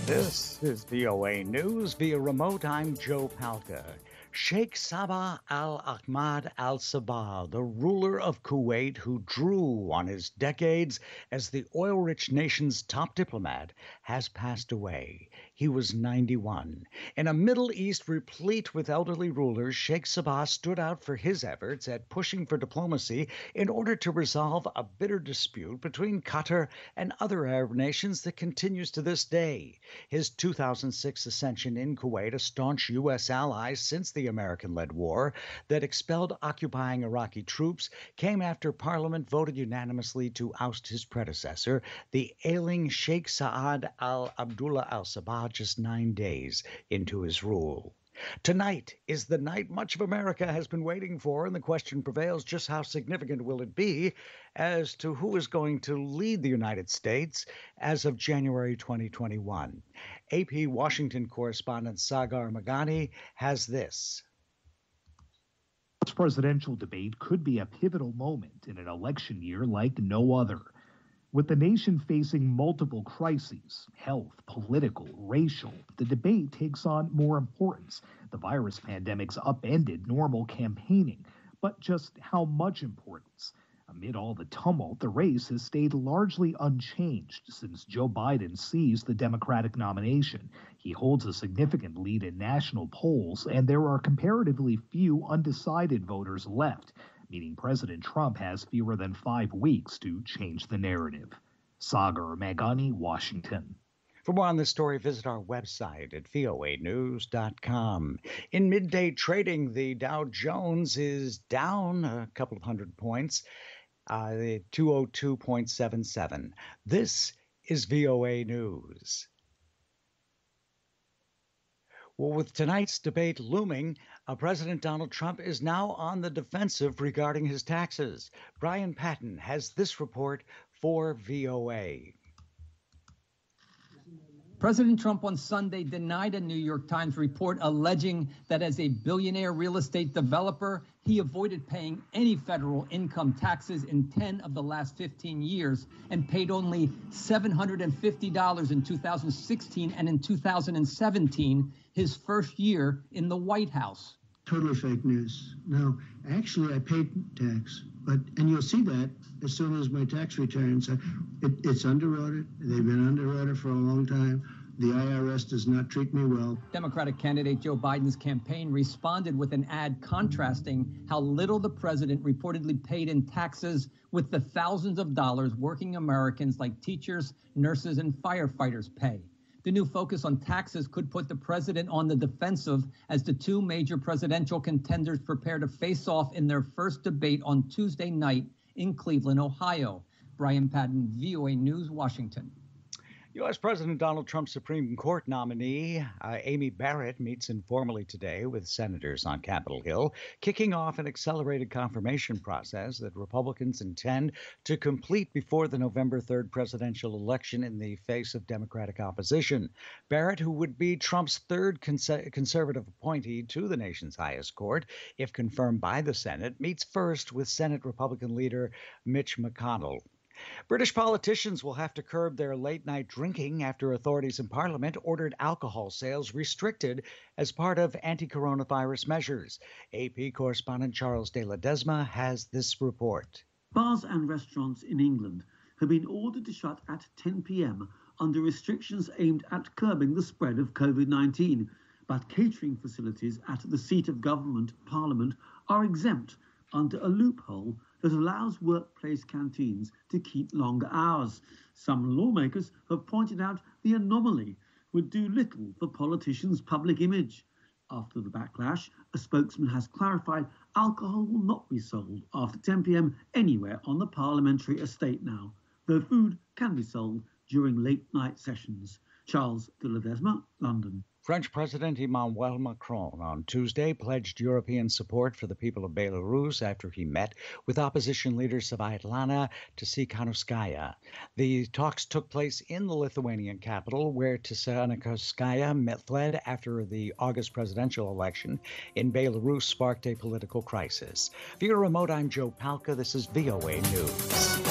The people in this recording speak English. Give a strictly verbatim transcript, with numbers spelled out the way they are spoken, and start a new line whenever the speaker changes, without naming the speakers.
This is V O A News via remote. I'm Joe Palca. Sheikh Sabah al-Ahmad al-Sabah, the ruler of Kuwait who drew on his decades as the oil-rich nation's top diplomat, has passed away. He was ninety-one. In a Middle East replete with elderly rulers, Sheikh Sabah stood out for his efforts at pushing for diplomacy in order to resolve a bitter dispute between Qatar and other Arab nations that continues to this day. His two thousand six ascension in Kuwait, a staunch U S ally since the American-led war that expelled occupying Iraqi troops, came after Parliament voted unanimously to oust his predecessor, the ailing Sheikh Saad al-Abdullah al-Sabah, just nine days into his rule. Tonight is the night much of America has been waiting for, and the question prevails, just how significant will it be as to who is going to lead the United States as of January twenty twenty-one. A P Washington correspondent Sagar Meghani has this.
This presidential debate could be a pivotal moment in an election year like no other. With the nation facing multiple crises, health, political, racial, the debate takes on more importance. The virus pandemic's upended normal campaigning, but just how much importance? Amid all the tumult, the race has stayed largely unchanged since Joe Biden seized the Democratic nomination. He holds a significant lead in national polls, and there are comparatively few undecided voters left, meaning President Trump has fewer than five weeks to change the narrative. Sagar Meghani, Washington.
For more on this story, visit our website at V O A news dot com. In midday trading, the Dow Jones is down a couple of hundred points, uh, two oh two point seven seven. This is V O A News. Well, with tonight's debate looming, uh, President Donald Trump is now on the defensive regarding his taxes. Brian Patton has this report for V O A.
President Trump on Sunday denied a New York Times report alleging that as a billionaire real estate developer, he avoided paying any federal income taxes in ten of the last fifteen years and paid only seven hundred fifty dollars in two thousand sixteen and in two thousand seventeen, his first year in the White House.
Totally fake news. No, actually, I paid tax, but and you'll see that as soon as my tax returns. It, it's under audit. They've been under audit for a long time. The I R S does not treat me well.
Democratic candidate Joe Biden's campaign responded with an ad contrasting how little the president reportedly paid in taxes with the thousands of dollars working Americans like teachers, nurses, and firefighters pay. The new focus on taxes could put the president on the defensive as the two major presidential contenders prepare to face off in their first debate on Tuesday night in Cleveland, Ohio. Brian Patton, V O A News, Washington.
U S. President Donald Trump's Supreme Court nominee, uh, Amy Barrett, meets informally today with senators on Capitol Hill, kicking off an accelerated confirmation process that Republicans intend to complete before the November third presidential election in the face of Democratic opposition. Barrett, who would be Trump's third cons- conservative appointee to the nation's highest court, if confirmed by the Senate, meets first with Senate Republican leader Mitch McConnell. British politicians will have to curb their late-night drinking after authorities in Parliament ordered alcohol sales restricted as part of anti-coronavirus measures. A P correspondent Charles de Ledesma has this report.
Bars and restaurants in England have been ordered to shut at ten p.m. under restrictions aimed at curbing the spread of COVID nineteen. But catering facilities at the seat of government, Parliament, are exempt under a loophole that allows workplace canteens to keep longer hours. Some lawmakers have pointed out the anomaly would do little for politicians' public image. After the backlash, a spokesman has clarified alcohol will not be sold after ten p.m. anywhere on the parliamentary estate now, though food can be sold during late-night sessions. Charles de Ledesma, London.
French President Emmanuel Macron on Tuesday pledged European support for the people of Belarus after he met with opposition leader Svyatlana Tsikhanouskaya. The talks took place in the Lithuanian capital, where Tsikhanouskaya fled after the August presidential election in Belarus sparked a political crisis. Via remote, I'm Joe Palca. This is V O A News.